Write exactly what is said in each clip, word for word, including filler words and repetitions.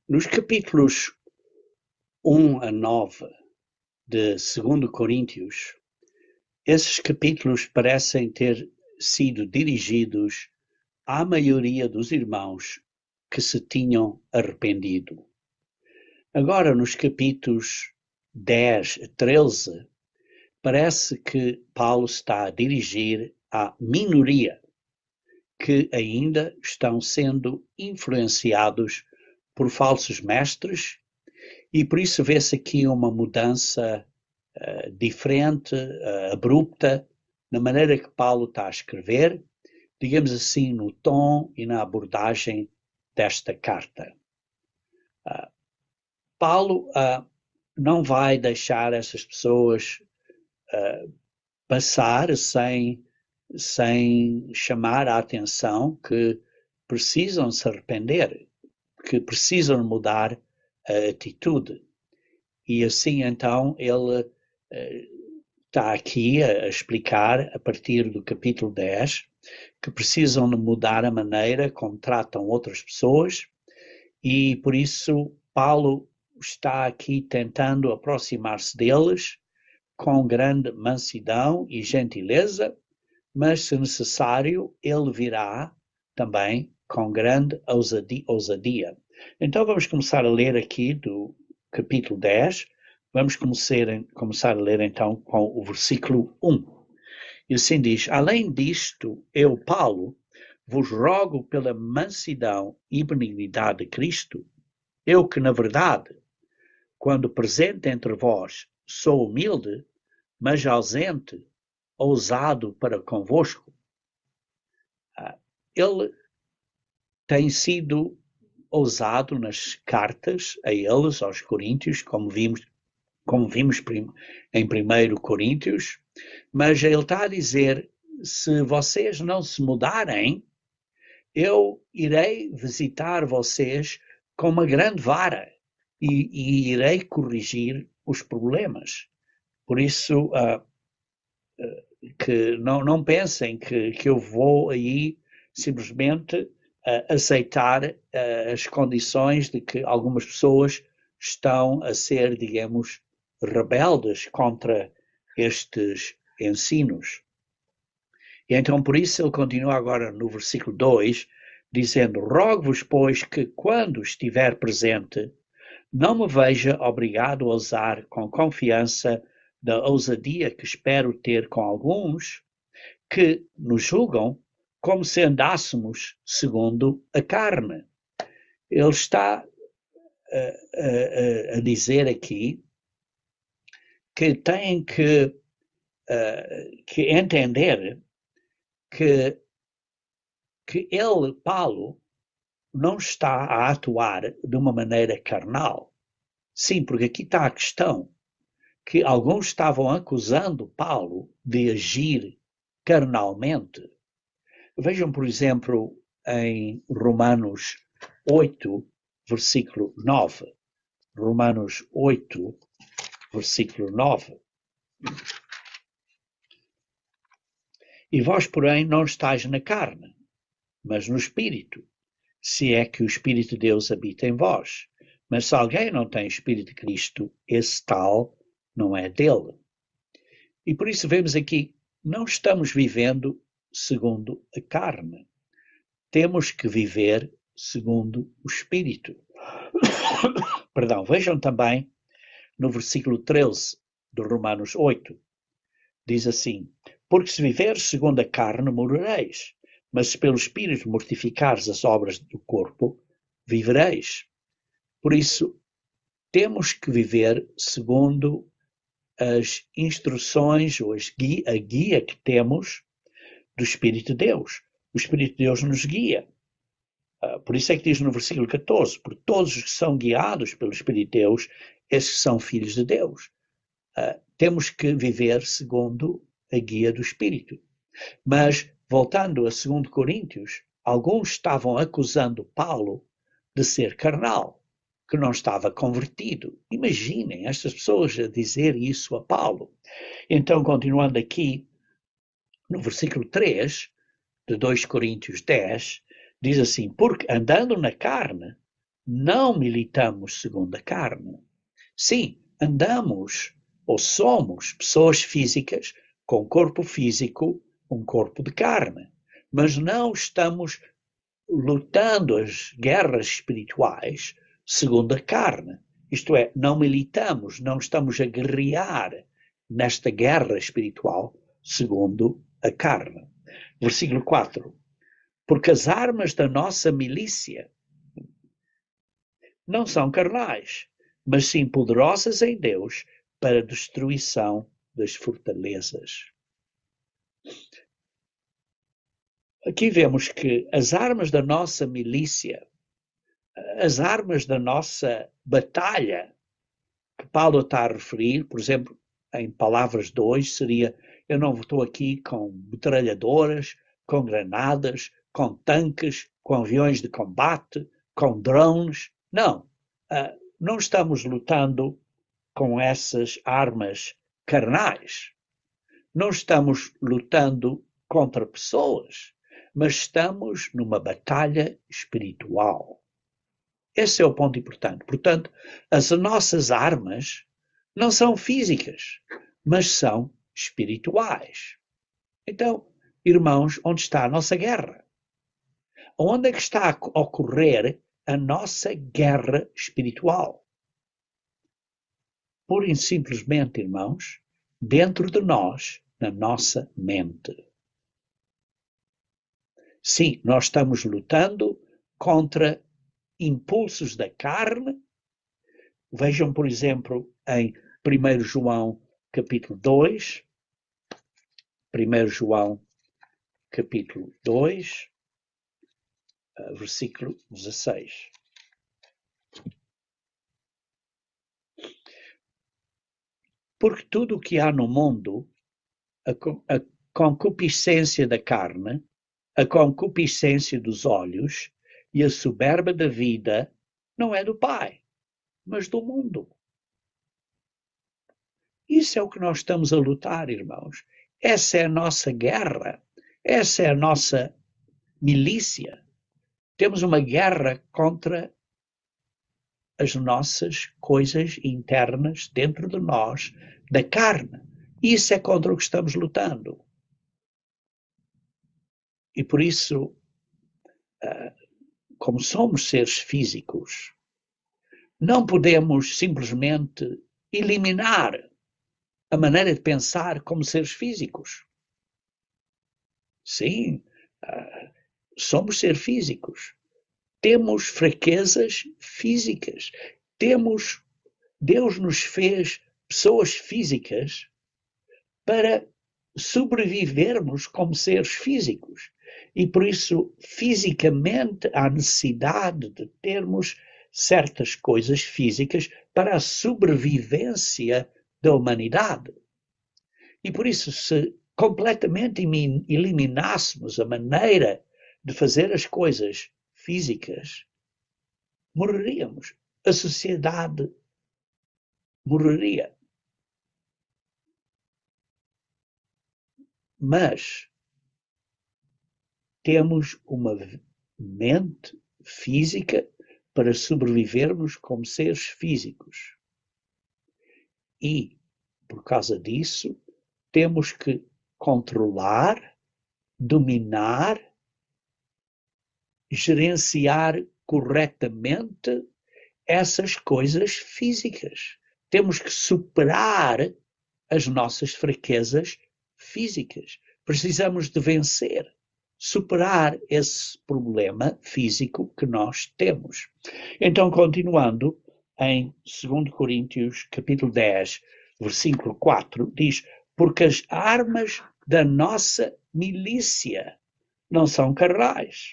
Nos capítulos um a nove de segundo Coríntios, esses capítulos parecem ter sido dirigidos à maioria dos irmãos que se tinham arrependido. Agora, nos capítulos dez a treze, parece que Paulo está a dirigir à minoria que ainda estão sendo influenciados por falsos mestres, e por isso vê-se aqui uma mudança uh, diferente, uh, abrupta, na maneira que Paulo está a escrever, digamos assim, no tom e na abordagem desta carta. Uh, Paulo uh, não vai deixar essas pessoas uh, passar sem, sem chamar a atenção que precisam se arrepender, que precisam mudar a atitude. E assim, então, ele uh, está aqui a, a explicar, a partir do capítulo dez, que precisam de mudar a maneira como tratam outras pessoas, e por isso Paulo está aqui tentando aproximar-se deles com grande mansidão e gentileza, mas, se necessário, ele virá também com grande ousadia. Então vamos começar a ler aqui do capítulo dez, vamos começar, começar a ler então com o versículo um. E assim diz: além disto, eu, Paulo, vos rogo pela mansidão e benignidade de Cristo, eu que, na verdade, quando presente entre vós, sou humilde, mas ausente, ousado para convosco. Ele tem sido ousado nas cartas a eles, aos Coríntios, como vimos, como vimos em primeiro Coríntios, mas ele está a dizer: se vocês não se mudarem, eu irei visitar vocês com uma grande vara e, e irei corrigir os problemas. Por isso, uh, uh, que não, não pensem que, que eu vou aí simplesmente uh, aceitar uh, as condições de que algumas pessoas estão a ser, digamos, rebeldes contra estes ensinos. E então, por isso, ele continua agora no versículo dois, dizendo: rogo-vos, pois, que quando estiver presente, não me veja obrigado a usar com confiança da ousadia que espero ter com alguns que nos julgam como se andássemos segundo a carne. Ele está a, a, a dizer aqui que têm que, uh, que entender que, que ele, Paulo, não está a atuar de uma maneira carnal. Sim, porque aqui está a questão, que alguns estavam acusando Paulo de agir carnalmente. Vejam, por exemplo, em Romanos oito, versículo nove. Romanos oito, versículo nove. E vós, porém, não estáis na carne, mas no Espírito, se é que o Espírito de Deus habita em vós. Mas se alguém não tem Espírito de Cristo, esse tal não é dele. E por isso vemos aqui, não estamos vivendo segundo a carne. Temos que viver segundo o Espírito. Perdão, vejam também no versículo treze de Romanos oito. Diz assim: porque se viveres segundo a carne, morrereis. Mas se pelo Espírito mortificares as obras do corpo, vivereis. Por isso, temos que viver segundo as instruções ou as guia, a guia que temos do Espírito de Deus. O Espírito de Deus nos guia. Uh, por isso é que diz no versículo catorze, por todos os que são guiados pelo Espírito de Deus, esses são filhos de Deus. Uh, temos que viver segundo a guia do Espírito. Mas, voltando a segundo Coríntios, alguns estavam acusando Paulo de ser carnal, que não estava convertido. Imaginem estas pessoas a dizer isso a Paulo. Então, continuando aqui, no versículo três de dois Coríntios dez, diz assim: porque andando na carne, não militamos segundo a carne. Sim, andamos ou somos pessoas físicas com corpo físico, um corpo de carne, mas não estamos lutando as guerras espirituais segundo a carne. Isto é, não militamos, não estamos a guerrear nesta guerra espiritual segundo a carne. Versículo quatro. Porque as armas da nossa milícia não são carnais, mas sim poderosas em Deus para a destruição das fortalezas. Aqui vemos que as armas da nossa milícia, as armas da nossa batalha, que Paulo está a referir, por exemplo, em palavras de hoje, seria: eu não estou aqui com metralhadoras, com granadas, com tanques, com aviões de combate, com drones. Não, uh, não estamos lutando com essas armas carnais. Não estamos lutando contra pessoas, mas estamos numa batalha espiritual. Esse é o ponto importante. Portanto, as nossas armas não são físicas, mas são espirituais. Então, irmãos, onde está a nossa guerra? Onde é que está a ocorrer a nossa guerra espiritual? Pura e simplesmente, irmãos, dentro de nós, na nossa mente. Sim, nós estamos lutando contra impulsos da carne. Vejam, por exemplo, em primeiro João, capítulo dois. primeiro João, capítulo dois, versículo dezesseis. Porque tudo o que há no mundo, a, a concupiscência da carne, a concupiscência dos olhos e a soberba da vida, não é do Pai, mas do mundo. Isso é o que nós estamos a lutar, irmãos. Essa é a nossa guerra. Essa é a nossa milícia. Temos uma guerra contra as nossas coisas internas dentro de nós, da carne. Isso é contra o que estamos lutando. E por isso, como somos seres físicos, não podemos simplesmente eliminar a maneira de pensar como seres físicos. Sim, somos seres físicos. Temos fraquezas físicas. Temos, Deus nos fez pessoas físicas para sobrevivermos como seres físicos. E por isso, fisicamente, há necessidade de termos certas coisas físicas para a sobrevivência da humanidade. E por isso, se completamente eliminássemos a maneira de fazer as coisas físicas, morreríamos. A sociedade morreria. Mas temos uma mente física para sobrevivermos como seres físicos. E, por causa disso, temos que controlar, dominar, gerenciar corretamente essas coisas físicas. Temos que superar as nossas fraquezas físicas. Precisamos de vencer, superar esse problema físico que nós temos. Então, continuando, em dois Coríntios, capítulo dez, versículo quatro, diz: porque as armas da nossa milícia não são carnais,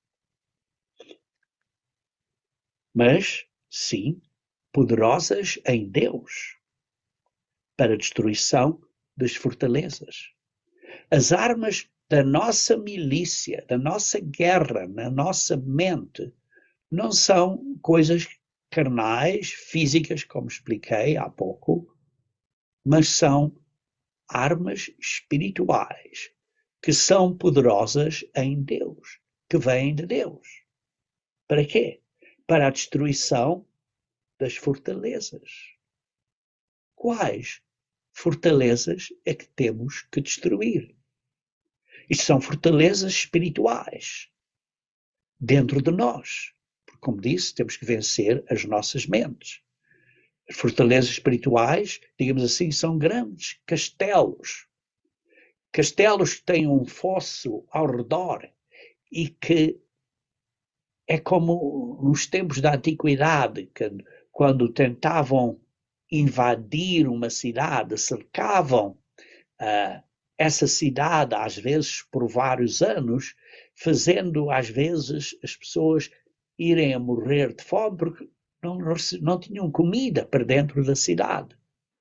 mas, sim, poderosas em Deus para a destruição das fortalezas. As armas da nossa milícia, da nossa guerra, na nossa mente, não são coisas carnais, físicas, como expliquei há pouco, mas são armas espirituais, que são poderosas em Deus, que vêm de Deus. Para quê? para a destruição das fortalezas. Quais fortalezas é que temos que destruir? Isto são fortalezas espirituais dentro de nós. Porque, como disse, temos que vencer as nossas mentes. As fortalezas espirituais, digamos assim, são grandes castelos. Castelos que têm um fosso ao redor e que é como nos tempos da antiguidade, que, quando tentavam invadir uma cidade, cercavam uh, essa cidade, às vezes por vários anos, fazendo às vezes as pessoas irem a morrer de fome porque não, não tinham comida para dentro da cidade.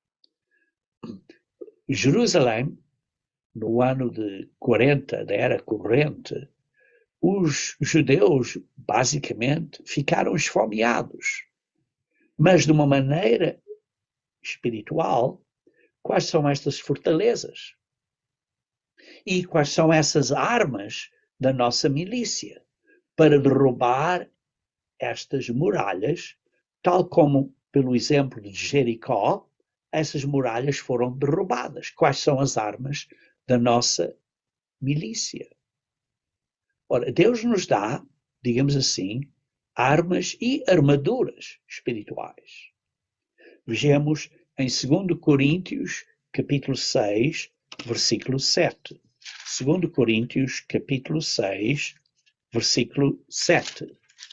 Jerusalém, no ano de quarenta da era corrente, os judeus basicamente ficaram esfomeados. Mas de uma maneira espiritual, quais são estas fortalezas? E quais são essas armas da nossa milícia para derrubar estas muralhas, tal como pelo exemplo de Jericó, essas muralhas foram derrubadas. Quais são as armas da nossa milícia? Ora, Deus nos dá, digamos assim, armas e armaduras espirituais. Vejamos em segundo Coríntios, capítulo seis, versículo sete. segundo Coríntios, capítulo seis, versículo sete.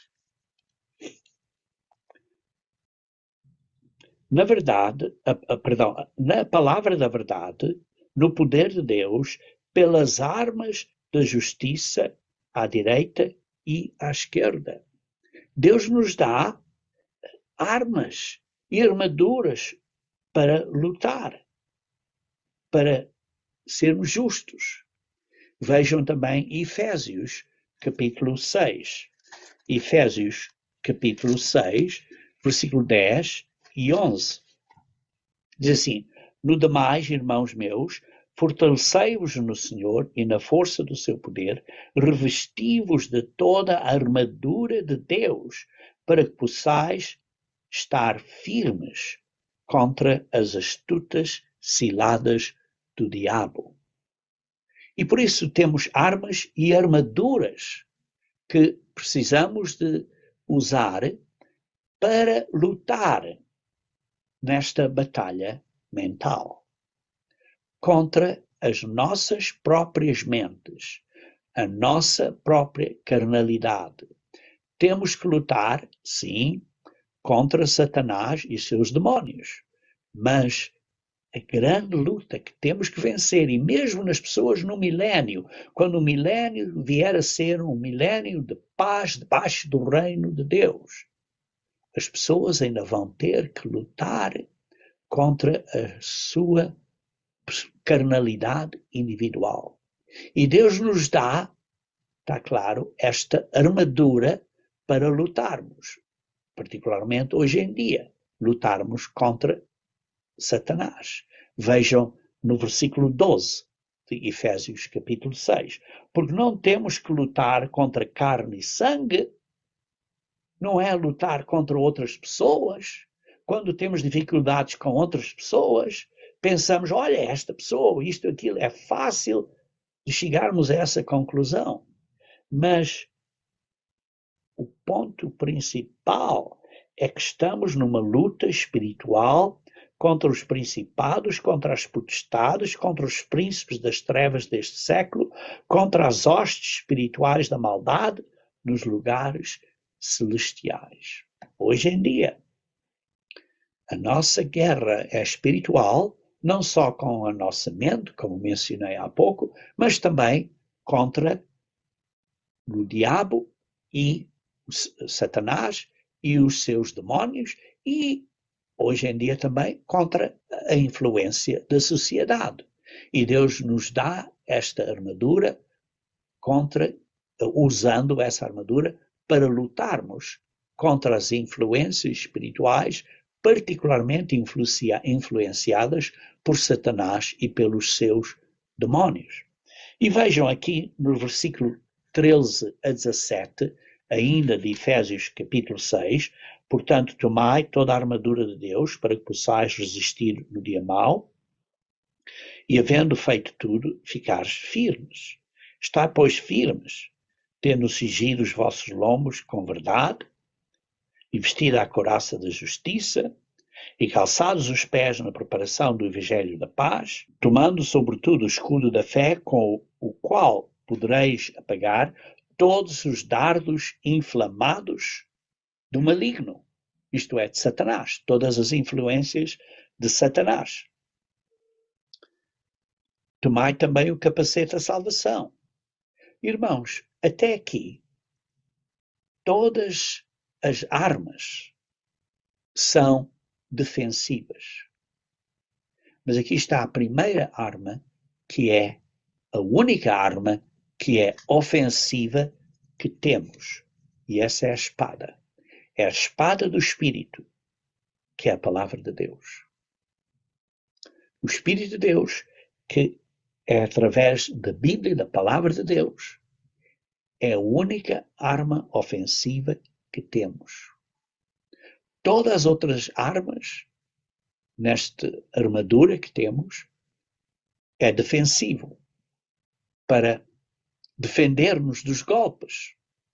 Na verdade, a, a, perdão, na palavra da verdade, no poder de Deus, pelas armas da justiça à direita e à esquerda. Deus nos dá armas e armaduras para lutar, para sermos justos. Vejam também Efésios, capítulo seis. Efésios, capítulo seis, versículo dez e onze. Diz assim: no demais, irmãos meus, fortalecei-vos no Senhor e na força do seu poder, revesti-vos de toda a armadura de Deus, para que possais estar firmes contra as astutas ciladas do diabo. E por isso temos armas e armaduras que precisamos de usar para lutar nesta batalha mental contra as nossas próprias mentes, a nossa própria carnalidade. Temos que lutar, sim, contra Satanás e seus demónios, mas a grande luta que temos que vencer, e mesmo nas pessoas no milénio, quando o milénio vier a ser um milénio de paz debaixo do reino de Deus, as pessoas ainda vão ter que lutar contra a sua carnalidade individual. E Deus nos dá, está claro, esta armadura para lutarmos, particularmente hoje em dia, lutarmos contra Satanás. Vejam no versículo doze de Efésios capítulo seis. Porque não temos que lutar contra carne e sangue, não é lutar contra outras pessoas. Quando temos dificuldades com outras pessoas, pensamos, olha, esta pessoa, isto, aquilo, é fácil de chegarmos a essa conclusão. Mas o ponto principal é que estamos numa luta espiritual contra os principados, contra as potestades, contra os príncipes das trevas deste século, contra as hostes espirituais da maldade nos lugares celestiais. Hoje em dia, a nossa guerra é espiritual, não só com a nossa mente, como mencionei há pouco, mas também contra o diabo e o Satanás e os seus demónios, e hoje em dia também contra a influência da sociedade. E Deus nos dá esta armadura contra, usando essa armadura para lutarmos contra as influências espirituais, particularmente influencia, influenciadas por Satanás e pelos seus demónios. E vejam aqui no versículo treze a dezassete, ainda de Efésios capítulo seis, portanto, tomai toda a armadura de Deus para que possais resistir no dia mau, e havendo feito tudo, ficares firmes. Está, pois, firmes, tendo cingido os vossos lombos com verdade, e vestida a couraça da justiça, e calçados os pés na preparação do evangelho da paz, tomando sobretudo o escudo da fé, com o qual podereis apagar todos os dardos inflamados do maligno, isto é, de Satanás, todas as influências de Satanás. Tomai também o capacete da salvação. Irmãos, até aqui, todas as armas são defensivas. Mas aqui está a primeira arma, que é a única arma que é ofensiva que temos. E essa é a espada. É a espada do Espírito, que é a palavra de Deus. O Espírito de Deus, que é através da Bíblia, da palavra de Deus, é a única arma ofensiva que temos. Todas as outras armas, nesta armadura que temos, é defensivo, para defender-nos dos golpes.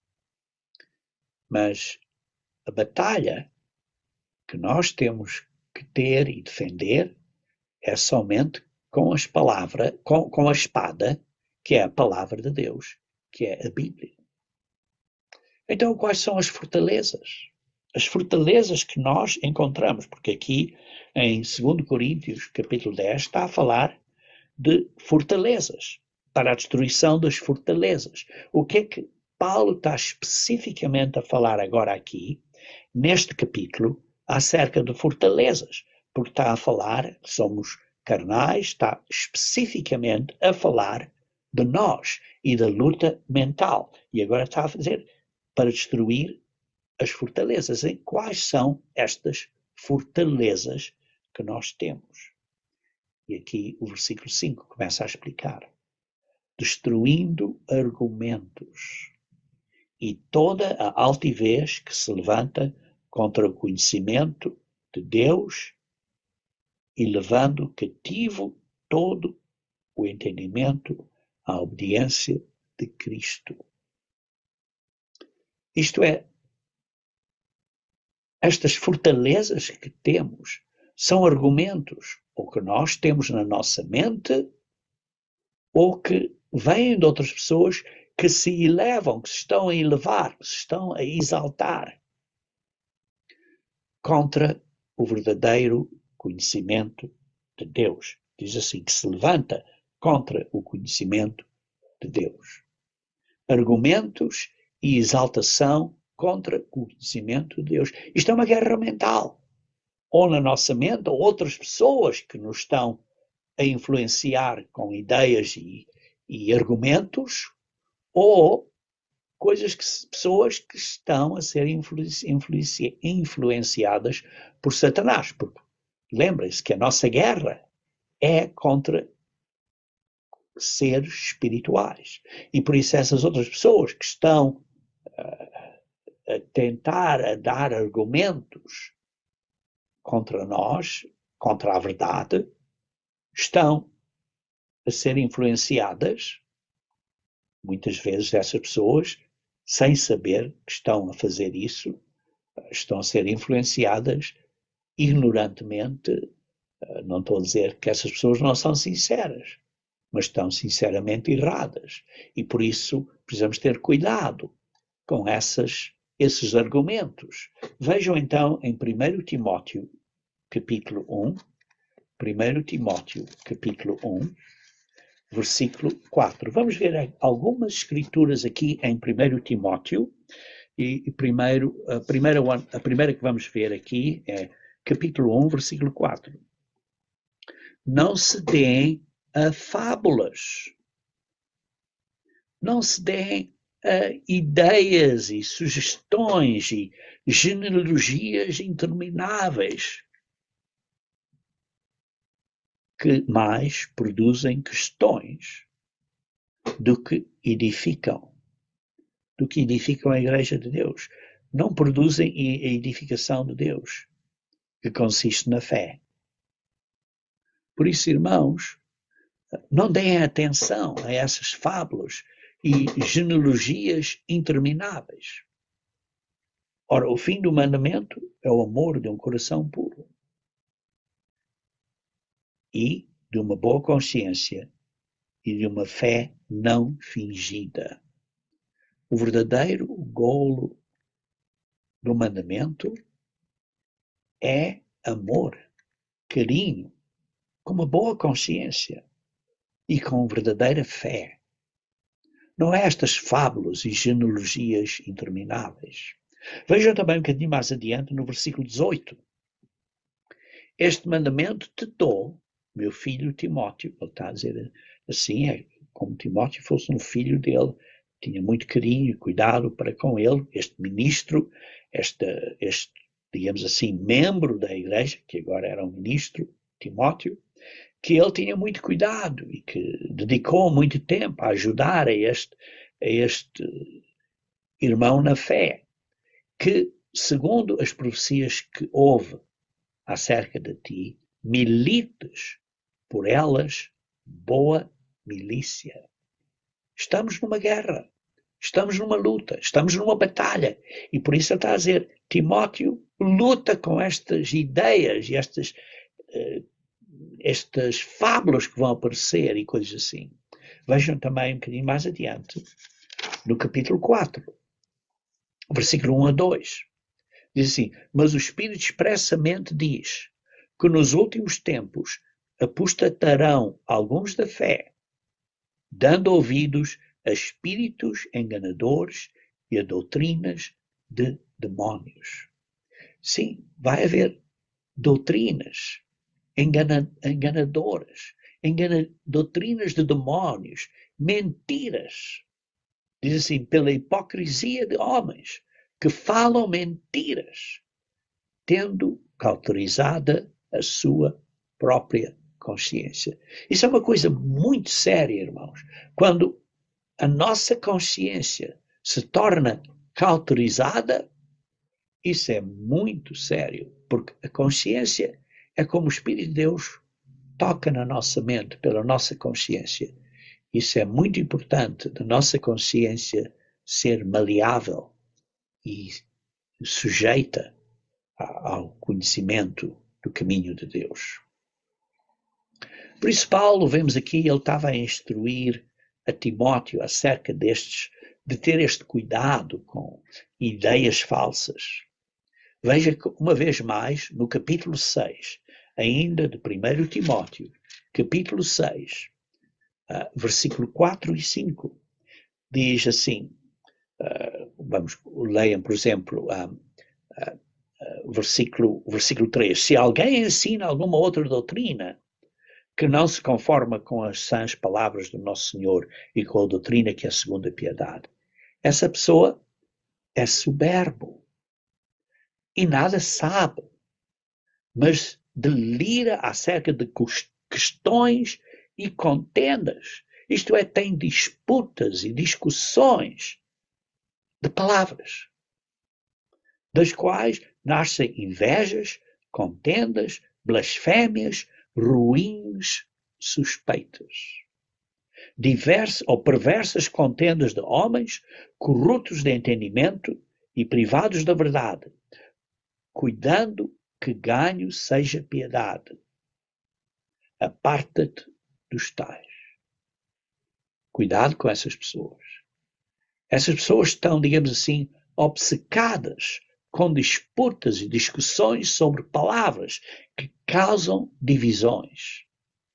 Mas a batalha que nós temos que ter e defender é somente com as palavras, com, com a espada, que é a palavra de Deus, que é a Bíblia. Então, quais são as fortalezas? As fortalezas que nós encontramos, porque aqui em segundo Coríntios, capítulo dez, está a falar de fortalezas, para a destruição das fortalezas. O que é que Paulo está especificamente a falar agora aqui, neste capítulo, acerca de fortalezas? Porque está a falar que somos carnais, está especificamente a falar de nós e da luta mental. E agora está a fazer para destruir as fortalezas. E quais são estas fortalezas que nós temos? E aqui o versículo cinco começa a explicar. Destruindo argumentos e toda a altivez que se levanta contra o conhecimento de Deus e levando cativo todo o entendimento à obediência de Cristo. Isto é, estas fortalezas que temos são argumentos ou que nós temos na nossa mente ou que vêm de outras pessoas que se elevam, que se estão a elevar, que se estão a exaltar contra o verdadeiro conhecimento de Deus. Diz assim, que se levanta contra o conhecimento de Deus. Argumentos e exaltação contra o conhecimento de Deus. Isto é uma guerra mental. Ou na nossa mente, ou outras pessoas que nos estão a influenciar com ideias e, e argumentos, ou coisas que, pessoas que estão a ser influenci, influenci, influenciadas por Satanás. Porque lembrem-se que a nossa guerra é contra seres espirituais. E por isso essas outras pessoas que estão uh, a tentar a dar argumentos contra nós, contra a verdade, estão a ser influenciadas, muitas vezes essas pessoas, sem saber que estão a fazer isso, estão a ser influenciadas ignorantemente. Não estou a dizer que essas pessoas não são sinceras, mas estão sinceramente erradas. E por isso precisamos ter cuidado com essas, esses argumentos. Vejam então em primeiro Timóteo, capítulo um, primeiro Timóteo, capítulo um, versículo quatro. Vamos ver algumas escrituras aqui em primeiro Timóteo, e primeiro, a, primeira, a primeira que vamos ver aqui é capítulo um, versículo quatro. Não se deem a fábulas, não se deem a ideias e sugestões e genealogias intermináveis que mais produzem questões do que edificam. do que edificam a igreja de Deus. Não produzem a edificação de Deus, que consiste na fé. Por isso, irmãos, não deem atenção a essas fábulas e genealogias intermináveis. Ora, o fim do mandamento é o amor de um coração puro e de uma boa consciência e de uma fé não fingida. O verdadeiro golo do mandamento é amor, carinho, com uma boa consciência e com verdadeira fé. Não é estas fábulas e genealogias intermináveis. Vejam também um bocadinho mais adiante no versículo dezoito. Este mandamento te dou, meu filho Timóteo. Ele está a dizer assim, é como Timóteo fosse um filho dele. Tinha muito carinho e cuidado para com ele. Este ministro, este, este, digamos assim, membro da igreja, que agora era um ministro, Timóteo, que ele tinha muito cuidado e que dedicou muito tempo a ajudar a este, a este irmão na fé, que, segundo as profecias que houve acerca de ti, milites por elas boa milícia. Estamos numa guerra, estamos numa luta, estamos numa batalha, e por isso ele está a dizer, Timóteo, luta com estas ideias e estas, uh, estas fábulas que vão aparecer e coisas assim. Vejam também um bocadinho mais adiante, no capítulo quatro, versículo um a dois. Diz assim, mas o Espírito expressamente diz que nos últimos tempos apostatarão alguns da fé, dando ouvidos a espíritos enganadores e a doutrinas de demónios. Sim, vai haver doutrinas engana, enganadoras, engana, doutrinas de demónios, mentiras. Diz assim, pela hipocrisia de homens que falam mentiras, tendo cauterizada a sua própria consciência. Isso é uma coisa muito séria, irmãos. Quando a nossa consciência se torna cauterizada, isso é muito sério, porque a consciência é como o Espírito de Deus toca na nossa mente, pela nossa consciência. Isso é muito importante, da nossa consciência ser maleável e sujeita ao conhecimento do caminho de Deus. Por isso Paulo, vemos aqui, ele estava a instruir a Timóteo acerca destes, de ter este cuidado com ideias falsas. Veja que, uma vez mais, no capítulo seis, ainda de primeiro Timóteo, capítulo seis, uh, versículo quatro e cinco, diz assim, uh, vamos, leiam, por exemplo, uh, uh, uh, versículo, versículo três, se alguém ensina alguma outra doutrina que não se conforma com as sãs palavras do nosso Senhor e com a doutrina que é segundo a piedade, essa pessoa é soberbo e nada sabe, mas delira acerca de questões e contendas. Isto é, tem disputas e discussões de palavras, das quais nascem invejas, contendas, blasfémias, ruins suspeitas. Diversas ou perversas contendas de homens, corruptos de entendimento e privados da verdade, cuidando que ganho seja piedade. Aparta-te dos tais. Cuidado com essas pessoas. Essas pessoas estão, digamos assim, obcecadas com disputas e discussões sobre palavras que causam divisões.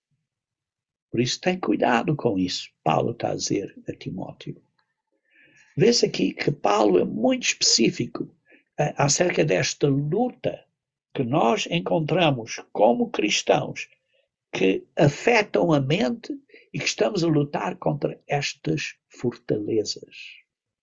Por isso, tem cuidado com isso. Paulo está a dizer a Timóteo. Vê-se aqui que Paulo é muito específico uh, acerca desta luta que nós encontramos como cristãos que afetam a mente e que estamos a lutar contra estas fortalezas.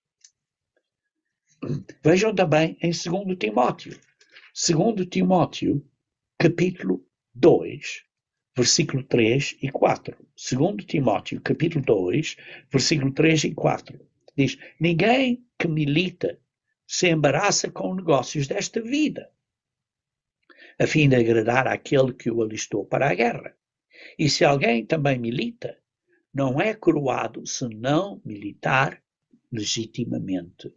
Vejam também em segundo Timóteo. segundo Timóteo, capítulo dois, versículo três e quatro. segundo Timóteo, capítulo dois, versículo três e quatro. diz: ninguém que milita se embaraça com negócios desta vida, a fim de agradar àquele que o alistou para a guerra. E se alguém também milita, não é coroado se não militar legitimamente.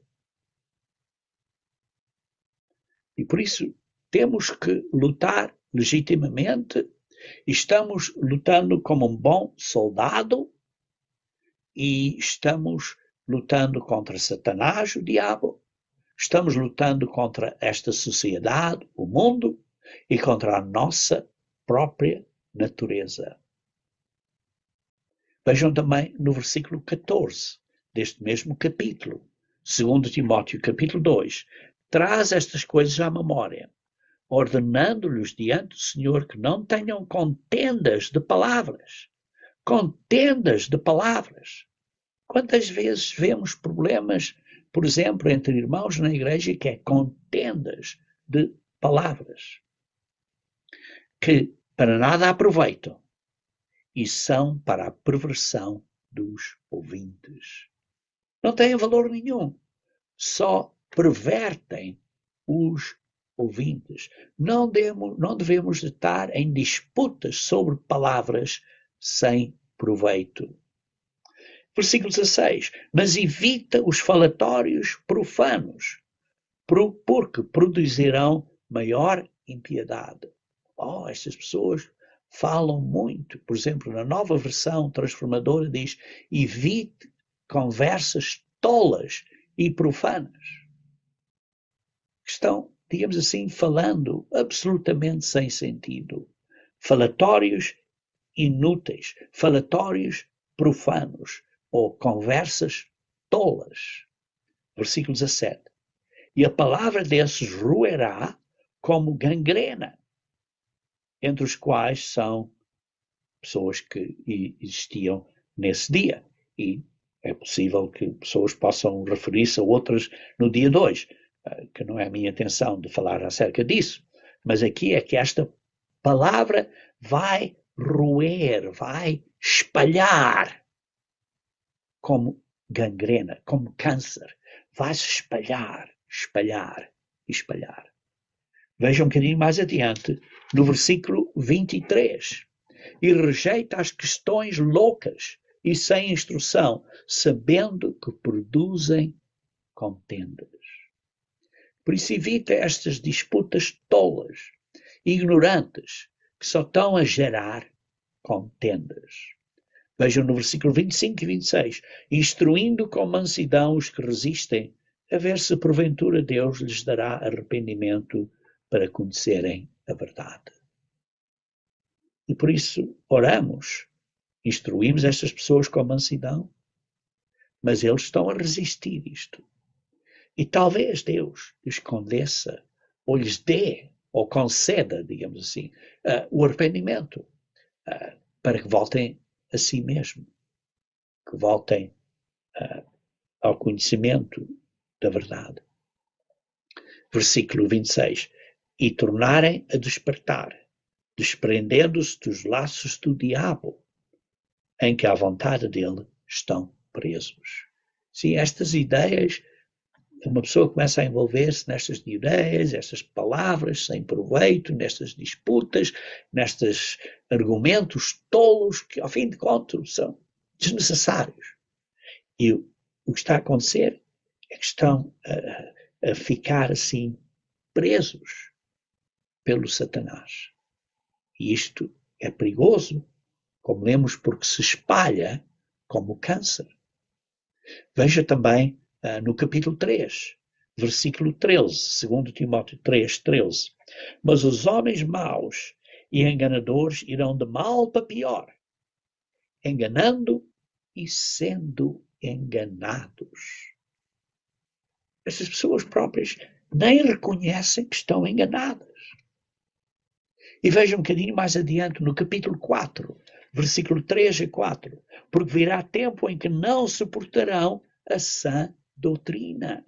E por isso temos que lutar legitimamente. Estamos lutando como um bom soldado e estamos lutando contra Satanás, o diabo. Estamos lutando contra esta sociedade, o mundo, e contra a nossa própria natureza. Vejam também no versículo catorze deste mesmo capítulo, segundo Timóteo, capítulo dois, traz estas coisas à memória, ordenando-lhes diante do Senhor que não tenham contendas de palavras. Contendas de palavras. Quantas vezes vemos problemas, por exemplo, entre irmãos na igreja, que é contendas de palavras, que para nada aproveitam e são para a perversão dos ouvintes. Não têm valor nenhum, só pervertem os ouvintes. Não, demos, não devemos estar em disputas sobre palavras sem proveito. Versículo dezasseis. Mas evita os falatórios profanos, porque produzirão maior impiedade. Oh, estas pessoas falam muito. Por exemplo, na nova versão transformadora diz: evite conversas tolas e profanas. Estão, digamos assim, falando absolutamente sem sentido. Falatórios inúteis, falatórios profanos ou conversas tolas. Versículo dezassete. E a palavra desses roerá como gangrena, entre os quais são pessoas que existiam nesse dia. E é possível que pessoas possam referir-se a outras no dia dois, que não é a minha intenção de falar acerca disso. Mas aqui é que esta palavra vai roer, vai espalhar como gangrena, como câncer. Vai se espalhar, espalhar, espalhar. Vejam um bocadinho mais adiante, no versículo vinte e três. E rejeita as questões loucas e sem instrução, sabendo que produzem contendas. Por isso evita estas disputas tolas, ignorantes, que só estão a gerar contendas. Vejam no versículo vinte e cinco e vinte e seis. Instruindo com mansidão os que resistem, a ver se porventura Deus lhes dará arrependimento para conhecerem a verdade. E por isso oramos, instruímos estas pessoas com mansidão, mas eles estão a resistir isto. E talvez Deus lhes condeça, ou lhes dê, ou conceda, digamos assim, uh, o arrependimento, uh, para que voltem a si mesmo, que voltem uh, ao conhecimento da verdade. Versículo vinte e seis. E tornarem a despertar, desprendendo-se dos laços do diabo, em que à vontade dele estão presos. Sim, estas ideias, uma pessoa começa a envolver-se nestas ideias, estas palavras sem proveito, nestas disputas, nestes argumentos tolos que, ao fim de contas, são desnecessários. E o, o que está a acontecer é que estão a, a ficar assim presos pelo Satanás. E isto é perigoso, como lemos, porque se espalha como câncer. Veja também uh, no capítulo três, versículo treze, segundo Timóteo três, treze. Mas os homens maus e enganadores irão de mal para pior, enganando e sendo enganados. Essas pessoas próprias nem reconhecem que estão enganadas. E veja um bocadinho mais adiante, no capítulo quatro, versículo três e quatro. Porque virá tempo em que não suportarão a sã doutrina.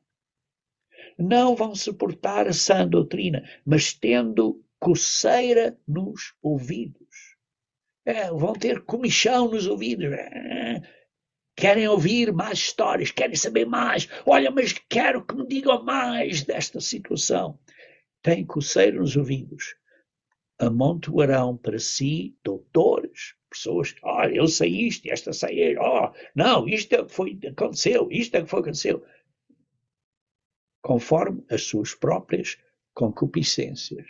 Não vão suportar a sã doutrina, mas tendo coceira nos ouvidos. É, vão ter comichão nos ouvidos. É, Querem ouvir mais histórias, querem saber mais. Olha, mas quero que me digam mais desta situação. Têm coceira nos ouvidos. Amontoarão para si doutores, pessoas que, olha, eu sei isto, esta sei, oh, não, isto é que foi, aconteceu, isto é que foi, aconteceu. Conforme as suas próprias concupiscências.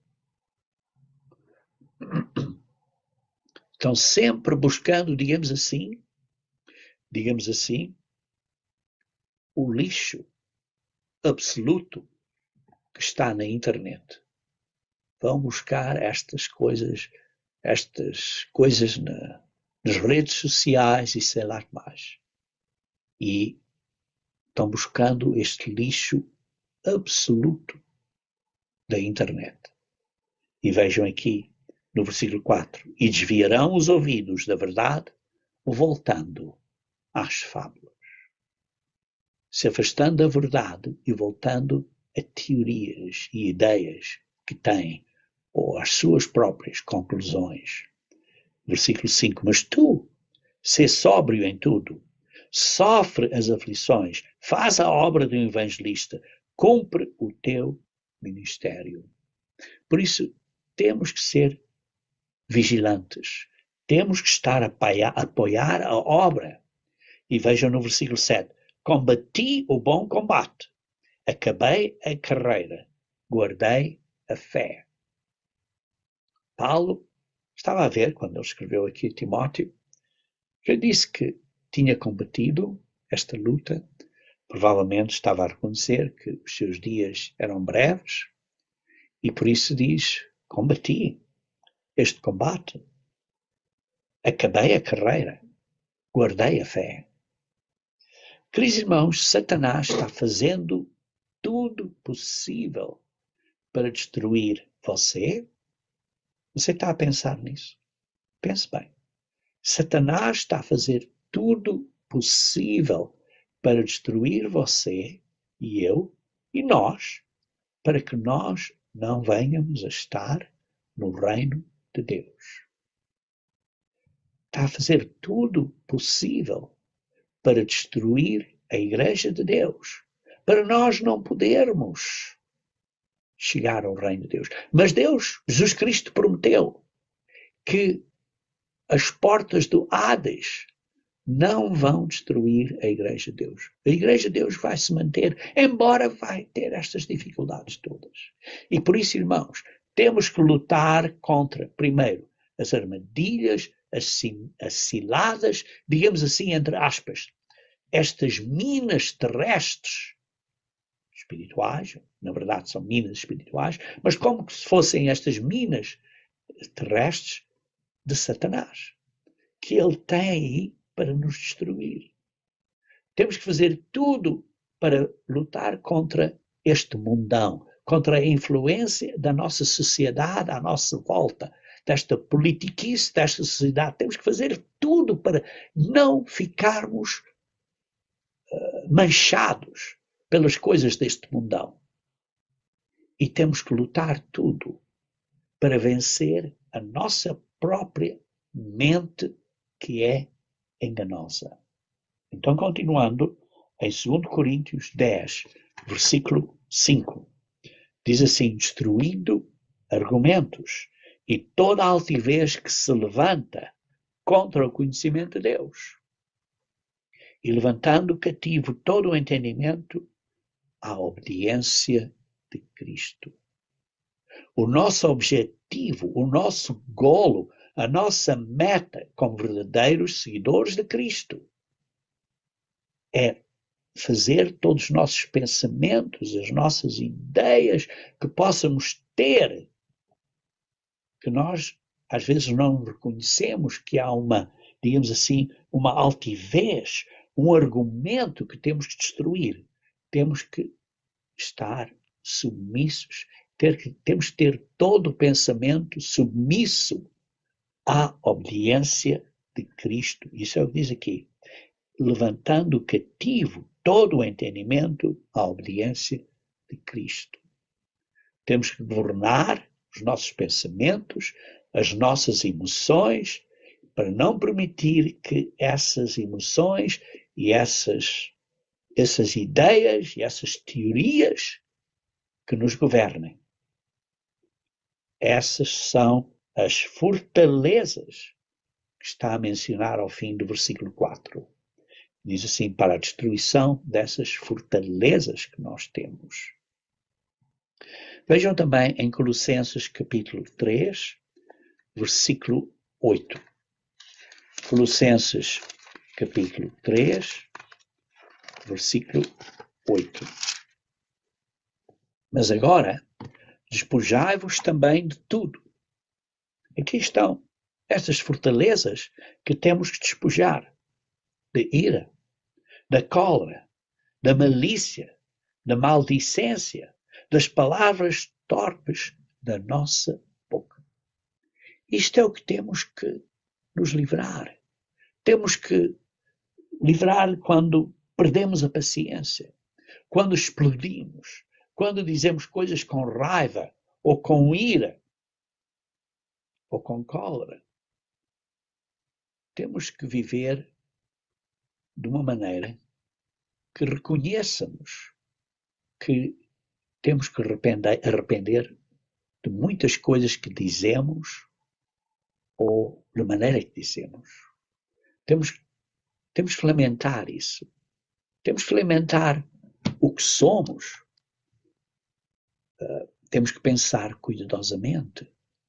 Estão sempre buscando, digamos assim, digamos assim, o lixo absoluto que está na internet. Vão buscar estas coisas, estas coisas na, nas redes sociais e sei lá mais. E estão buscando este lixo absoluto da internet. E vejam aqui no versículo quatro, e desviarão os ouvidos da verdade, voltando às fábulas. Se afastando da verdade e voltando a teorias e ideias que têm, ou às suas próprias conclusões. Versículo cinco, mas tu, sê sóbrio em tudo, sofre as aflições, faz a obra do evangelista, cumpre o teu ministério. Por isso, temos que ser vigilantes, temos que estar a apoiar, a apoiar a obra. E vejam no versículo sete, combati o bom combate, acabei a carreira, guardei a fé. Paulo estava a ver, quando ele escreveu aqui a Timóteo, que disse que tinha combatido esta luta, provavelmente estava a reconhecer que os seus dias eram breves, e por isso diz, combati este combate, acabei a carreira, guardei a fé. Queridos irmãos, Satanás está fazendo tudo possível para destruir você. Você está a pensar nisso? Pense bem. Satanás está a fazer tudo possível para destruir você e eu e nós, para que nós não venhamos a estar no reino de Deus. Está a fazer tudo possível para destruir a Igreja de Deus, para nós não podermos chegar ao reino de Deus. Mas Deus, Jesus Cristo, prometeu que as portas do Hades não vão destruir a Igreja de Deus. A Igreja de Deus vai se manter, embora vai ter estas dificuldades todas. E por isso, irmãos, temos que lutar contra, primeiro, as armadilhas, as, as ciladas, digamos assim, entre aspas, estas minas terrestres espirituais, na verdade são minas espirituais, mas como se fossem estas minas terrestres de Satanás, que ele tem aí para nos destruir. Temos que fazer tudo para lutar contra este mundão, contra a influência da nossa sociedade à nossa volta, desta politiquice, desta sociedade. Temos que fazer tudo para não ficarmos uh, manchados pelas coisas deste mundão. E temos que lutar tudo para vencer a nossa própria mente, que é enganosa. Então, continuando, em dois Coríntios dez, versículo cinco, diz assim, destruindo argumentos e toda a altivez que se levanta contra o conhecimento de Deus, e levantando cativo todo o entendimento à obediência de Cristo. O nosso objetivo, o nosso golo, a nossa meta como verdadeiros seguidores de Cristo é fazer todos os nossos pensamentos, as nossas ideias que possamos ter, que nós às vezes não reconhecemos que há uma, digamos assim, uma altivez, um argumento que temos que destruir. Temos que estar submissos, ter que, temos que ter todo o pensamento submisso à obediência de Cristo. Isso é o que diz aqui. Levantando cativo todo o entendimento à obediência de Cristo. Temos que governar os nossos pensamentos, as nossas emoções para não permitir que essas emoções e essas, essas ideias e essas teorias que nos governem. Essas são as fortalezas que está a mencionar ao fim do versículo quatro. Diz assim, para a destruição dessas fortalezas que nós temos. Vejam também em Colossenses capítulo três, versículo oito. Colossenses capítulo três, versículo oito. Mas agora, despojai-vos também de tudo. Aqui estão essas fortalezas que temos que despojar. Da ira, da cólera, da malícia, da maldicência, das palavras torpes da nossa boca. Isto é o que temos que nos livrar. Temos que livrar quando perdemos a paciência, quando explodimos, quando dizemos coisas com raiva, ou com ira, ou com cólera. Temos que viver de uma maneira que reconheçamos que temos que arrepender, arrepender de muitas coisas que dizemos ou da maneira que dizemos. Temos, temos que lamentar isso. Temos que lamentar o que somos. Uh, temos que pensar cuidadosamente.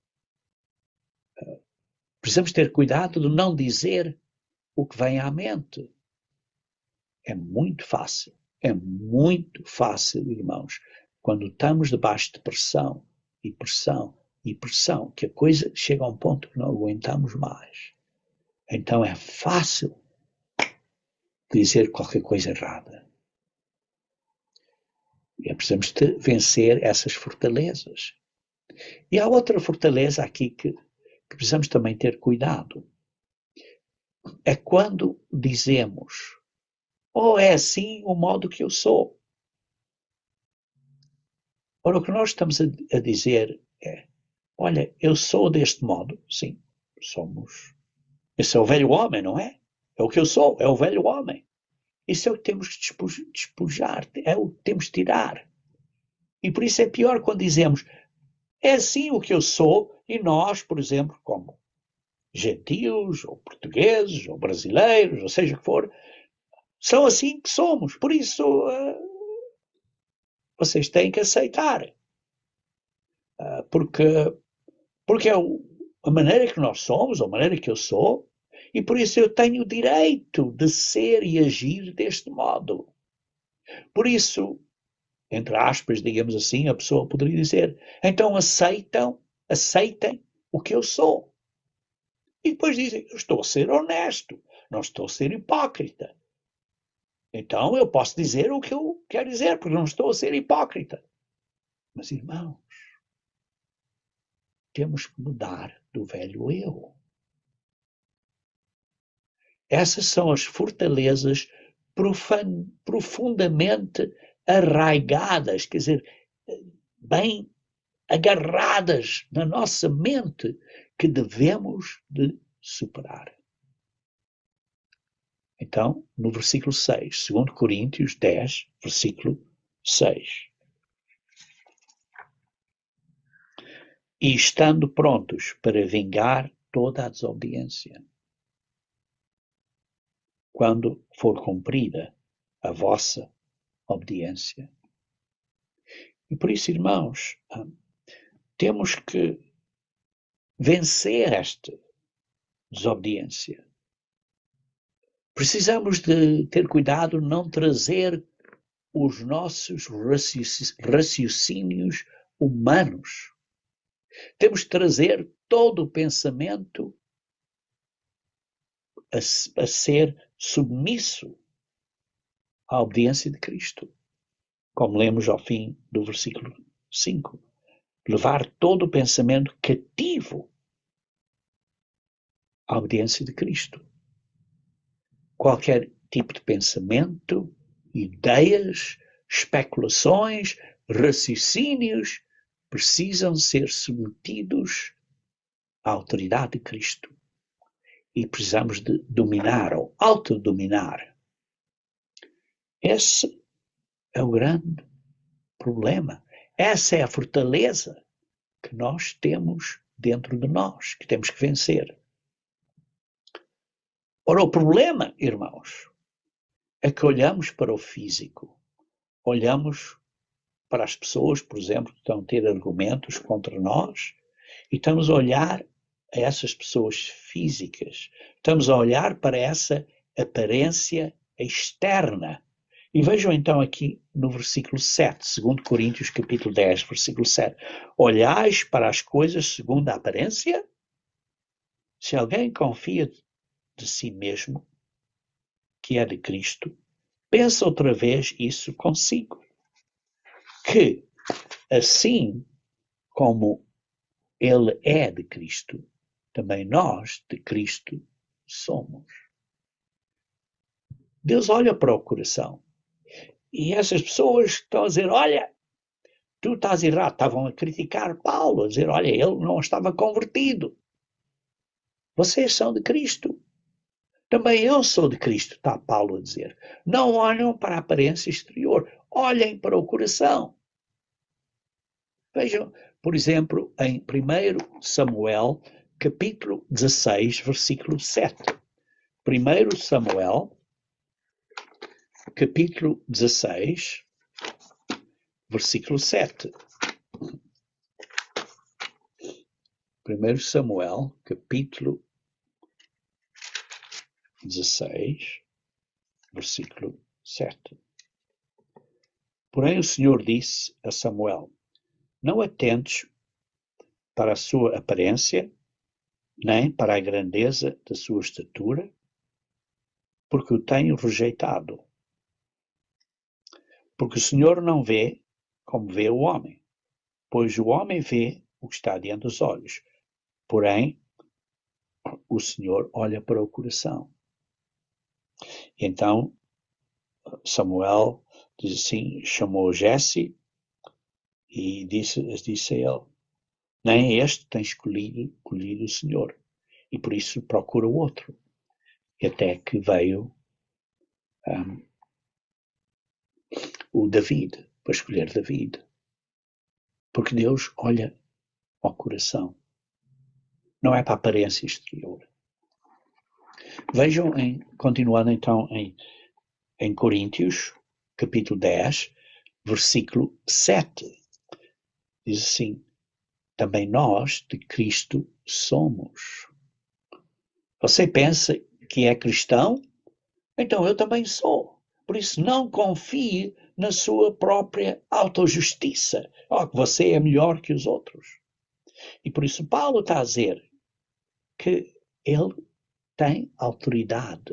Uh, precisamos ter cuidado de não dizer o que vem à mente. É muito fácil, é muito fácil, irmãos, quando estamos debaixo de pressão e pressão e pressão, que a coisa chega a um ponto que não aguentamos mais. Então é fácil dizer qualquer coisa errada. E precisamos de vencer essas fortalezas. E há outra fortaleza aqui que, que precisamos também ter cuidado. É quando dizemos, oh, é assim o modo que eu sou. Ora, o que nós estamos a, a dizer é, olha, eu sou deste modo. Sim, somos. Esse é o velho homem, não é? É o que eu sou, é o velho homem. Isso é o que temos que despojar, é o que temos que tirar. E por isso é pior quando dizemos, é assim o que eu sou, e nós, por exemplo, como gentios, ou portugueses, ou brasileiros, ou seja o que for, são assim que somos. Por isso, uh, vocês têm que aceitar. Uh, porque, porque é o, a maneira que nós somos, a maneira que eu sou, e por isso eu tenho o direito de ser e agir deste modo. Por isso, entre aspas, digamos assim, a pessoa poderia dizer, então aceitam, aceitem o que eu sou. E depois dizem, eu estou a ser honesto, não estou a ser hipócrita. Então eu posso dizer o que eu quero dizer, porque não estou a ser hipócrita. Mas, irmãos, temos que mudar do velho eu. Essas são as fortalezas profundamente arraigadas, quer dizer, bem agarradas na nossa mente, que devemos de superar. Então, no versículo seis, segundo Coríntios dez, versículo seis. E estando prontos para vingar toda a desobediência, quando for cumprida a vossa obediência. E por isso, irmãos, temos que vencer esta desobediência. Precisamos de ter cuidado de não trazer os nossos raciocínios humanos. Temos que trazer todo o pensamento a, a ser submisso à obediência de Cristo. Como lemos ao fim do versículo cinco. Levar todo o pensamento cativo à obediência de Cristo. Qualquer tipo de pensamento, ideias, especulações, raciocínios precisam ser submetidos à autoridade de Cristo. e precisamos de dominar ou autodominar. Esse é o grande problema. Essa é a fortaleza que nós temos dentro de nós, que temos que vencer. Ora, o problema, irmãos, é que olhamos para o físico, olhamos para as pessoas, por exemplo, que estão a ter argumentos contra nós, e estamos a olhar a essas pessoas físicas, estamos a olhar para essa aparência externa. E vejam então aqui no versículo sete, segundo Coríntios capítulo dez, versículo sete. Olhais para as coisas segundo a aparência? Se alguém confia de si mesmo, que é de Cristo, pensa outra vez isso consigo. Que, assim como ele é de Cristo, também nós de Cristo somos. Deus olha para o coração. E essas pessoas estão a dizer, olha, tu estás errado. Estavam a criticar Paulo, a dizer, olha, ele não estava convertido. Vocês são de Cristo. Também eu sou de Cristo, está Paulo a dizer. Não olham para a aparência exterior, olhem para o coração. Vejam, por exemplo, em primeiro Samuel, capítulo dezesseis, versículo sete. primeiro Samuel, capítulo dezesseis, versículo sete. primeiro Samuel, capítulo dezesseis, versículo sete. Porém o Senhor disse a Samuel, não atentes para a sua aparência, nem para a grandeza da sua estatura, porque o tenho rejeitado. Porque o Senhor não vê como vê o homem, pois o homem vê o que está diante dos olhos, porém o Senhor olha para o coração. Então Samuel diz assim, chamou Jesse e disse, disse a ele, nem este tem escolhido, escolhido o Senhor, e por isso procura o outro. E até que veio um, o David, para escolher David. Porque Deus olha ao coração. Não é para a aparência exterior. Vejam, em, continuando então em, em Coríntios, capítulo dez, versículo sete. Diz assim, também nós de Cristo somos. Você pensa que é cristão? Então eu também sou. Por isso não confie na sua própria autojustiça. Oh, você é melhor que os outros. E por isso Paulo está a dizer que ele tem autoridade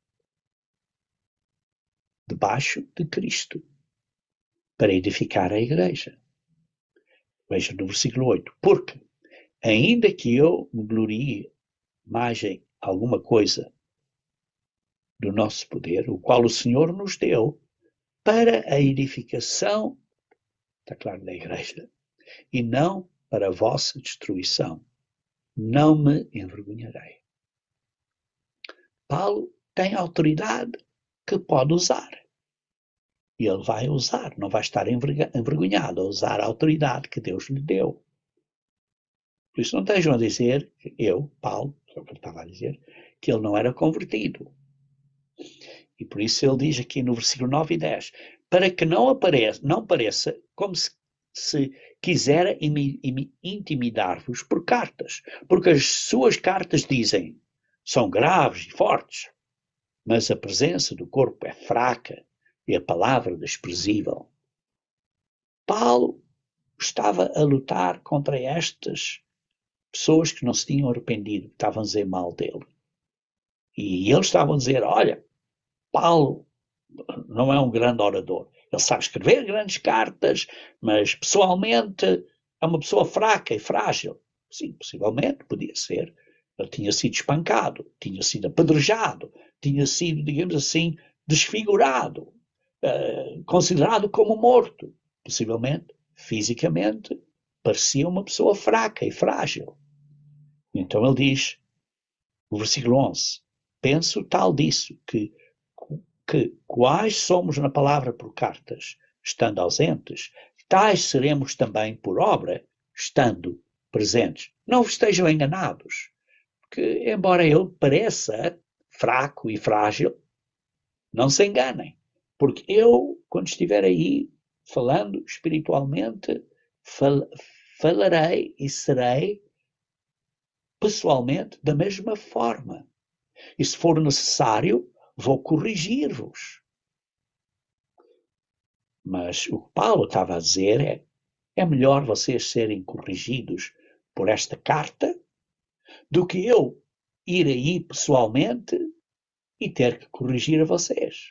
debaixo de Cristo para edificar a igreja. Veja no versículo oito. Porque, ainda que eu me glorie mais em alguma coisa do nosso poder, o qual o Senhor nos deu, para a edificação, está claro, da igreja, e não para a vossa destruição, não me envergonharei. Paulo tem autoridade que pode usar. E ele vai usar, não vai estar envergonhado a usar a autoridade que Deus lhe deu. Por isso não estejam a dizer, eu, Paulo, que é o que ele estava a dizer, que ele não era convertido. E por isso ele diz aqui no versículo nove e dez, para que não, apareça, não pareça como se, se quisera intimidar-vos por cartas, porque as suas cartas dizem, são graves e fortes, mas a presença do corpo é fraca e a palavra desprezível. Paulo estava a lutar contra estas pessoas que não se tinham arrependido, que estavam a dizer mal dele. E eles estavam a dizer, olha, Paulo não é um grande orador. Ele sabe escrever grandes cartas, mas pessoalmente é uma pessoa fraca e frágil. Sim, possivelmente, podia ser. Ele tinha sido espancado, tinha sido apedrejado, tinha sido, digamos assim, desfigurado, uh, considerado como morto. Possivelmente, fisicamente, parecia uma pessoa fraca e frágil. Então ele diz, O versículo onze. Penso tal disso, que, que quais somos na palavra por cartas, estando ausentes, tais seremos também por obra, estando presentes. Não estejam enganados, que embora ele pareça fraco e frágil, não se enganem, porque eu, quando estiver aí falando espiritualmente, fal falarei e serei pessoalmente da mesma forma. E se for necessário, vou corrigir-vos. Mas o que Paulo estava a dizer é, é melhor vocês serem corrigidos por esta carta do que eu ir aí pessoalmente e ter que corrigir a vocês.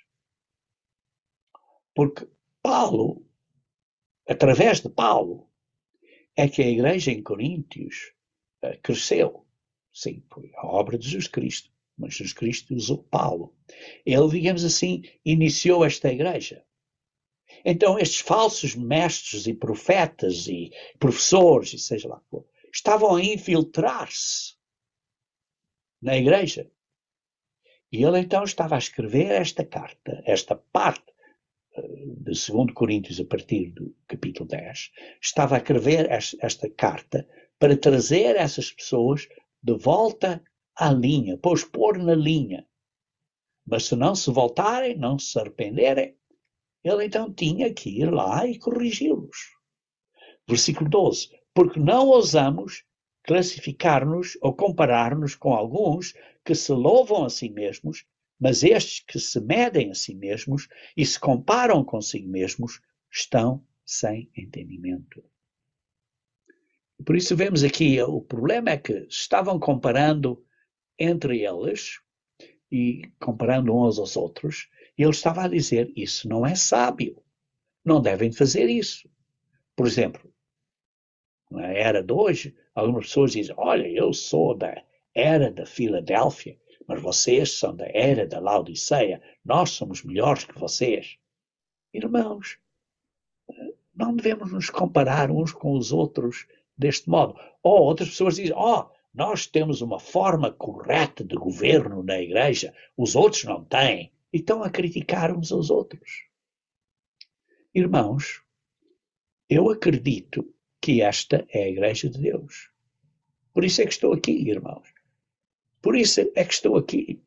Porque Paulo, através de Paulo, é que a igreja em Coríntios uh, cresceu. Sim, foi a obra de Jesus Cristo, mas Jesus Cristo usou Paulo. Ele, digamos assim, iniciou esta igreja. Então estes falsos mestres e profetas e professores, e seja lá o que for, estavam a infiltrar-se na igreja. E ele então estava a escrever esta carta, esta parte de dois Coríntios, a partir do capítulo dez, estava a escrever esta carta para trazer essas pessoas de volta à linha, para os pôr na linha. Mas se não se voltarem, não se arrependerem, ele então tinha que ir lá e corrigi-los. Versículo doze. Porque não ousamos classificar-nos ou comparar-nos com alguns que se louvam a si mesmos, mas estes que se medem a si mesmos e se comparam consigo mesmos estão sem entendimento. Por isso vemos aqui, o problema é que estavam comparando entre eles e comparando uns aos outros, e ele estava a dizer, isso não é sábio, não devem fazer isso. Por exemplo, na era de hoje, algumas pessoas dizem, olha, eu sou da era da Filadélfia, mas vocês são da era da Laodiceia, nós somos melhores que vocês. Irmãos, não devemos nos comparar uns com os outros deste modo. Ou outras pessoas dizem, oh, nós temos uma forma correta de governo na igreja, os outros não têm, e estão a criticar uns aos outros. Irmãos, eu acredito que esta é a igreja de Deus. Por isso é que estou aqui, irmãos. Por isso é que estou aqui.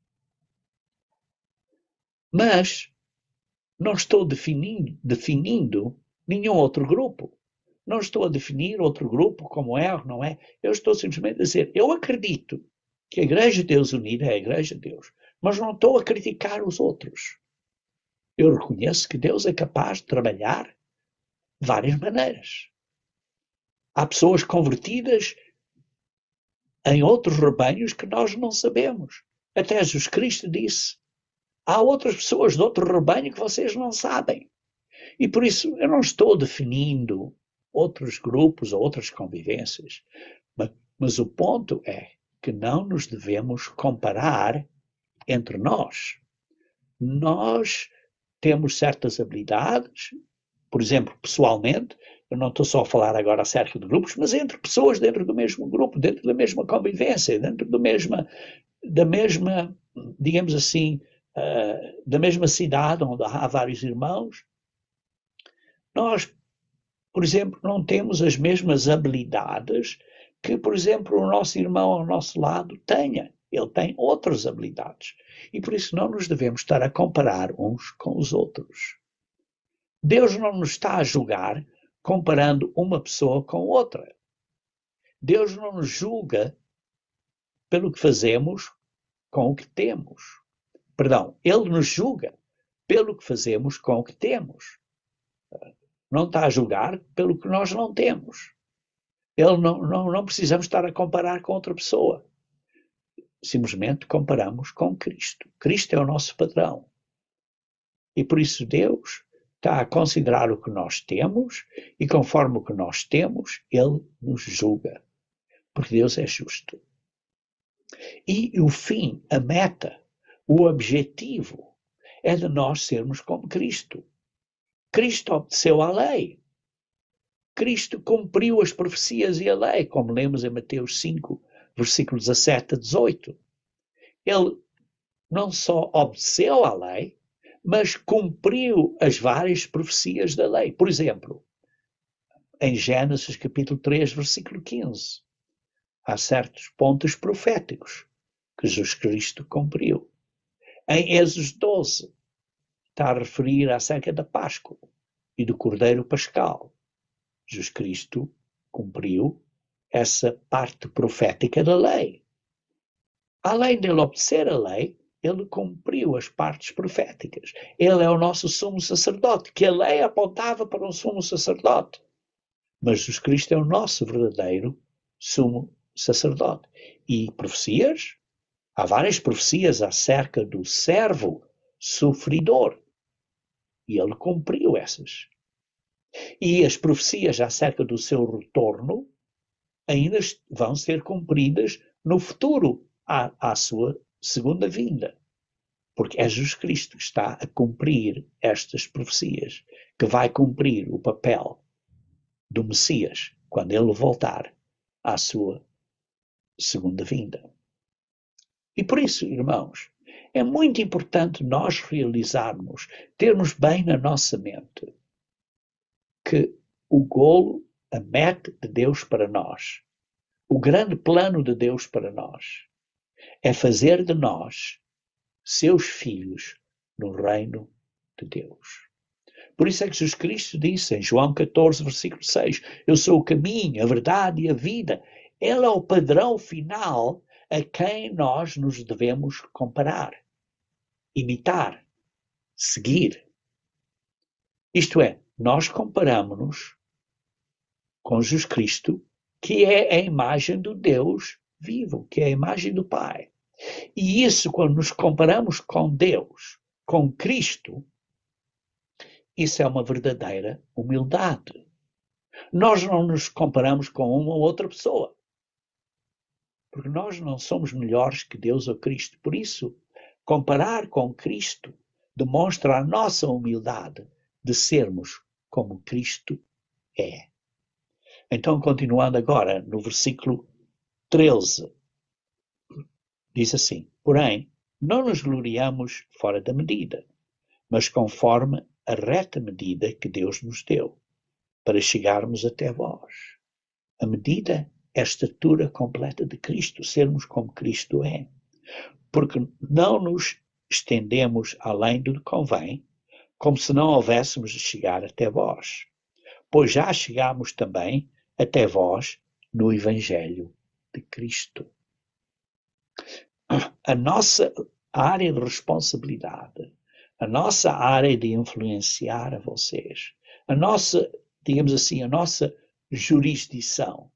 Mas não estou definindo, definindo nenhum outro grupo. Não estou a definir outro grupo como é ou não é. Eu estou simplesmente a dizer, eu acredito que a Igreja de Deus Unida é a Igreja de Deus, mas não estou a criticar os outros. Eu reconheço que Deus é capaz de trabalhar de várias maneiras. Há pessoas convertidas em outros rebanhos que nós não sabemos. Até Jesus Cristo disse, há outras pessoas de outro rebanho que vocês não sabem. E por isso eu não estou definindo outros grupos ou outras convivências, mas, mas o ponto é que não nos devemos comparar entre nós. Nós temos certas habilidades, por exemplo, pessoalmente, eu não estou só a falar agora acerca de grupos, mas entre pessoas dentro do mesmo grupo, dentro da mesma convivência, dentro do mesma, da mesma, digamos assim, uh, da mesma cidade onde há vários irmãos. Nós, por exemplo, não temos as mesmas habilidades que, por exemplo, o nosso irmão ao nosso lado tenha. Ele tem outras habilidades. E por isso não nos devemos estar a comparar uns com os outros. Deus não nos está a julgar comparando uma pessoa com outra. Deus não nos julga pelo que fazemos com o que temos. Perdão, Ele nos julga pelo que fazemos com o que temos. Não está a julgar pelo que nós não temos. Ele não, não, não precisamos estar a comparar com outra pessoa. Simplesmente comparamos com Cristo. Cristo é o nosso padrão. E por isso Deus está a considerar o que nós temos e conforme o que nós temos, Ele nos julga. Porque Deus é justo. E o fim, a meta, o objetivo é de nós sermos como Cristo. Cristo obedeceu à lei. Cristo cumpriu as profecias e a lei, como lemos em Mateus cinco, versículos dezassete a dezoito. Ele não só obedeceu à lei, mas cumpriu as várias profecias da lei. Por exemplo, em Gênesis capítulo três, versículo quinze, há certos pontos proféticos que Jesus Cristo cumpriu. Em Êxodo doze, está a referir acerca da Páscoa e do Cordeiro Pascal. Jesus Cristo cumpriu essa parte profética da lei. Além de ele obedecer a lei, ele cumpriu as partes proféticas. Ele é o nosso sumo sacerdote, que a lei apontava para um sumo sacerdote. Mas Jesus Cristo é o nosso verdadeiro sumo sacerdote. E profecias? Há várias profecias acerca do servo sofridor. E ele cumpriu essas. E as profecias acerca do seu retorno ainda vão ser cumpridas no futuro, à, à sua segunda vinda. Porque é Jesus Cristo que está a cumprir estas profecias, que vai cumprir o papel do Messias quando ele voltar à sua segunda vinda. E por isso, irmãos, é muito importante nós realizarmos, termos bem na nossa mente que o golo, a meta de Deus para nós, o grande plano de Deus para nós, é fazer de nós seus filhos no reino de Deus. Por isso é que Jesus Cristo disse em João catorze, versículo seis, eu sou o caminho, a verdade e a vida. Ele é o padrão final a quem nós nos devemos comparar, imitar, seguir. Isto é, nós comparamos-nos com Jesus Cristo, que é a imagem do Deus vivo, que é a imagem do Pai. E isso, quando nos comparamos com Deus, com Cristo, isso é uma verdadeira humildade. Nós não nos comparamos com uma ou outra pessoa, porque nós não somos melhores que Deus ou Cristo. Por isso, comparar com Cristo demonstra a nossa humildade de sermos como Cristo é. Então, continuando agora, no versículo treze, diz assim, porém, não nos gloriamos fora da medida, mas conforme a reta medida que Deus nos deu, para chegarmos até vós. A medida é a estatura completa de Cristo, sermos como Cristo é. Porque não nos estendemos além do que convém, como se não houvéssemos de chegar até vós. Pois já chegámos também até vós no Evangelho de Cristo. A nossa área de responsabilidade, a nossa área de influenciar a vocês, a nossa, digamos assim, a nossa jurisdição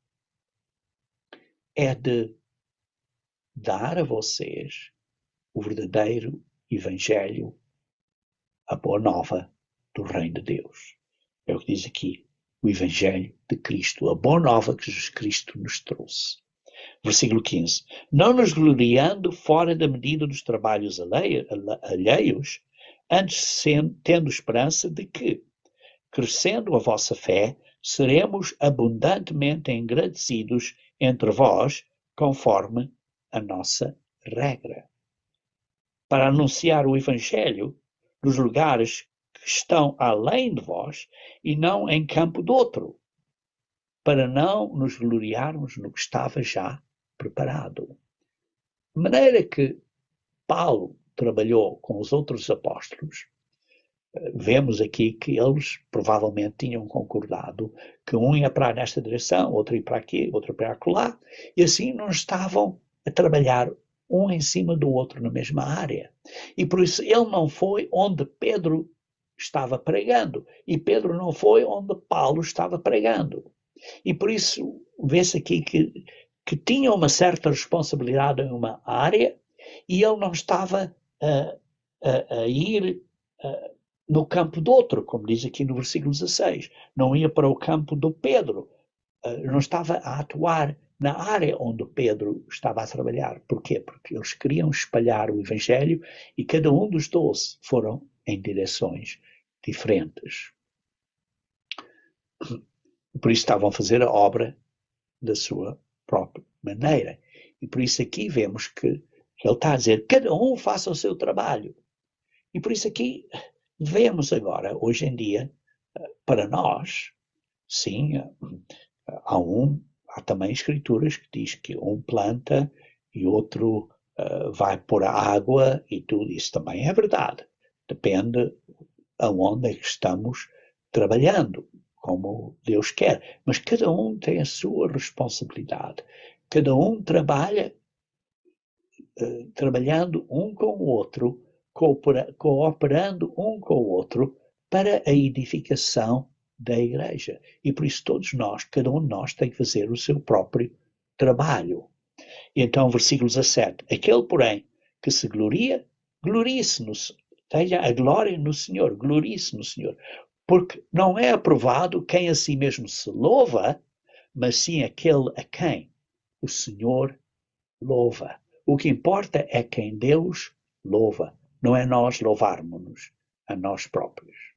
é de dar a vocês o verdadeiro Evangelho, a boa nova do Reino de Deus. É o que diz aqui, o Evangelho de Cristo, a boa nova que Jesus Cristo nos trouxe. Versículo quinze. Não nos gloriando fora da medida dos trabalhos alheios, antes tendo esperança de que, crescendo a vossa fé, seremos abundantemente engrandecidos entre vós, conforme a nossa regra. Para anunciar o Evangelho nos lugares que estão além de vós e não em campo de outro, para não nos gloriarmos no que estava já preparado. De maneira que Paulo trabalhou com os outros apóstolos, vemos aqui que eles provavelmente tinham concordado que um ia para nesta direção, outro ia para aqui, outro para acolá, e assim não estavam a trabalhar um em cima do outro na mesma área. E por isso ele não foi onde Pedro estava pregando, e Pedro não foi onde Paulo estava pregando. E por isso vê-se aqui que, que tinha uma certa responsabilidade em uma área, e ele não estava a, a, a ir a, no campo do outro, como diz aqui no versículo dezasseis. Não ia para o campo do Pedro, não estava a atuar na área onde Pedro estava a trabalhar. Porquê? Porque eles queriam espalhar o Evangelho e cada um dos doze foram em direções diferentes. Por isso estavam a fazer a obra da sua própria maneira. E por isso aqui vemos que ele está a dizer, cada um faça o seu trabalho. E por isso aqui vemos agora, hoje em dia, para nós, sim, há um, há também escrituras que diz que um planta e outro uh, vai pôr a água e tudo isso também é verdade. Depende aonde é que estamos trabalhando, como Deus quer. Mas cada um tem a sua responsabilidade. Cada um trabalha uh, trabalhando um com o outro, coopera, cooperando um com o outro para a edificação da igreja. E por isso todos nós, cada um de nós tem que fazer o seu próprio trabalho. E então, versículo dezassete, aquele, porém, que se gloria, glorie-se no tenha a glória no Senhor, glorie-se no Senhor. Porque não é aprovado quem a si mesmo se louva, mas sim aquele a quem o Senhor louva. O que importa é quem Deus louva, não é nós louvarmos-nos a nós próprios.